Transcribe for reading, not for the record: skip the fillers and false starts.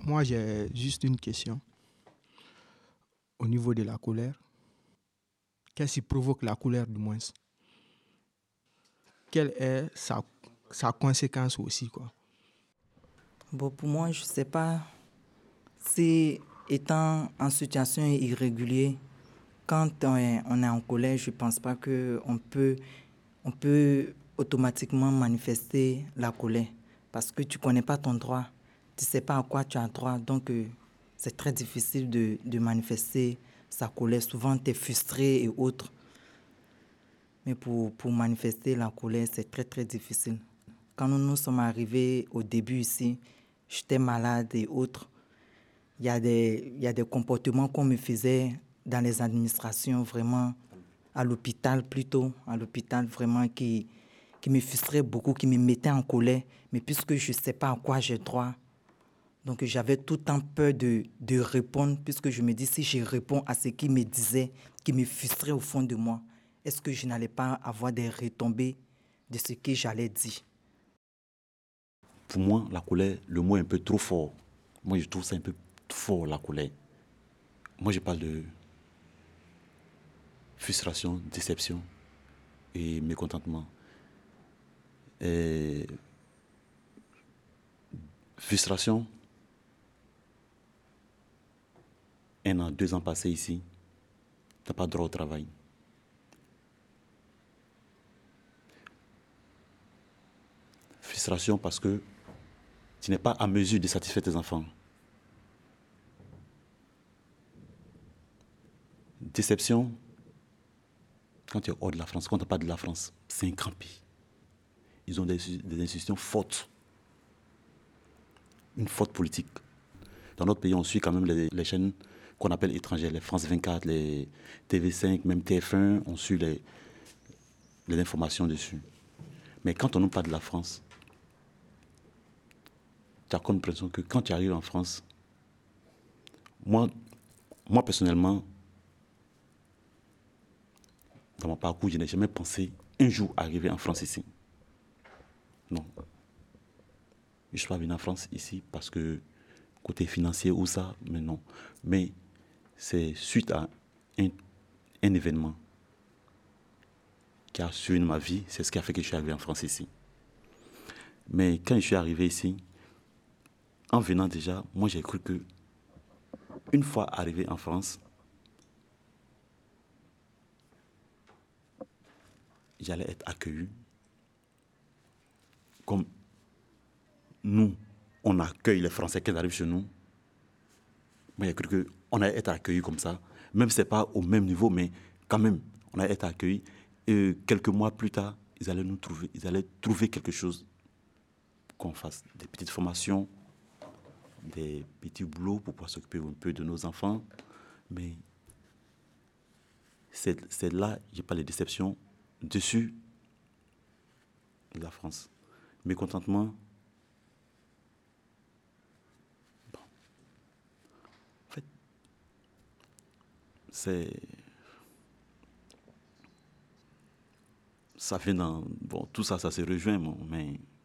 Moi, j'ai juste une question au niveau de la colère. Qu'est-ce qui provoque la colère du moins? Quelle est sa conséquence aussi, quoi? Bon, pour moi, je ne sais pas si, étant en situation irrégulière, quand on est en colère, je ne pense pas qu'on peut automatiquement manifester la colère parce que tu ne connais pas ton droit, tu ne sais pas à quoi tu as droit. Donc, c'est très difficile de manifester sa colère. Souvent, tu es frustré et autres. Mais pour manifester la colère, c'est très, très difficile. Quand nous sommes arrivés au début ici, j'étais malade et autres. Il y a des comportements qu'on me faisait dans les administrations, vraiment, à l'hôpital plutôt, à l'hôpital vraiment qui me frustraient beaucoup, qui me mettaient en colère. Mais puisque je ne sais pas à quoi j'ai droit, donc j'avais tout le temps peur de répondre, puisque je me dis, si je réponds à ce qu'ils me disaient, qui me frustrait au fond de moi, est-ce que je n'allais pas avoir des retombées de ce que j'allais dire? Pour moi, la colère, le mot est un peu trop fort. Moi, je trouve ça un peu fort, la colère. Moi, je parle de frustration, déception et mécontentement. Et frustration, 1 an, 2 ans passés ici, tu n'as pas droit au travail. Frustration parce que tu n'es pas à mesure de satisfaire tes enfants. Déception, quand tu es hors de la France, quand tu n'es pas de la France, c'est un grand pays. Ils ont des institutions fortes. Une forte politique. Dans notre pays, on suit quand même les chaînes qu'on appelle étrangères, les France 24, les TV5, même TF1, on suit les informations dessus. Mais quand on ne parle pas de la France, tu as comme l'impression que quand tu arrives en France, moi personnellement, dans mon parcours, je n'ai jamais pensé un jour arriver en France ici. Non. Je ne suis pas venu en France ici parce que côté financier ou ça, mais non. Mais c'est suite à un événement qui a suivi ma vie, c'est ce qui a fait que je suis arrivé en France ici. Mais quand je suis arrivé ici, en venant déjà, moi j'ai cru que une fois arrivé en France, j'allais être accueilli comme nous, on accueille les Français qui arrivent chez nous. Moi j'ai cru qu'on allait être accueilli comme ça, même si ce n'est pas au même niveau, mais quand même, on allait être accueilli. Et quelques mois plus tard, ils allaient trouver quelque chose qu'on fasse, des petites formations, des petits boulots pour pouvoir s'occuper un peu de nos enfants. Mais c'est là, j'ai pas les déceptions dessus de la France. Mécontentement. Bon. En fait, ça fait dans... Bon, tout ça, ça se rejoint, mais